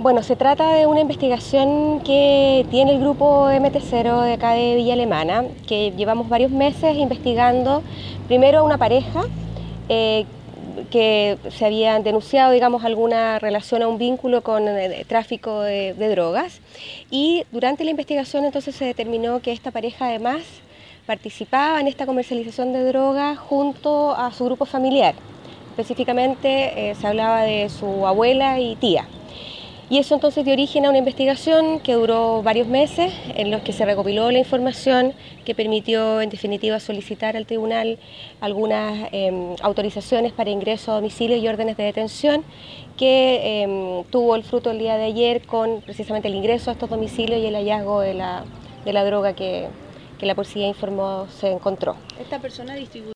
Bueno, se trata de una investigación que tiene el grupo MT0 de acá de Villa Alemana, que llevamos varios meses investigando primero a una pareja que se había denunciado, digamos, alguna relación o un vínculo con tráfico de drogas, y durante la investigación entonces se determinó que esta pareja además participaba en esta comercialización de drogas junto a su grupo familiar. Específicamente se hablaba de su abuela y tía. Y eso entonces dio origen a una investigación que duró varios meses, en los que se recopiló la información que permitió en definitiva solicitar al tribunal algunas autorizaciones para ingreso a domicilio y órdenes de detención, que tuvo el fruto el día de ayer con precisamente el ingreso a estos domicilios y el hallazgo de la droga que la policía informó se encontró. ¿Esta persona distribuye